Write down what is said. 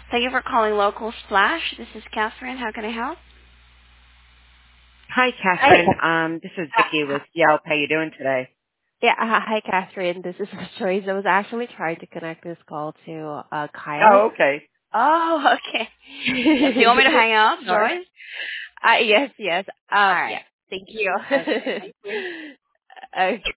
Thank you for calling Local Splash. This is Catherine. How can I help? Hi, Hi. Catherine. This is Vicki with Yelp. How you doing today? Hi, Catherine. This is Joyce. I was actually trying to connect this call to Kyle. Oh, okay. Oh, okay. Do you want me to hang up, Sorry. Joyce? Yes. All Yeah. right. Thank you. Okay. Thank you. Okay.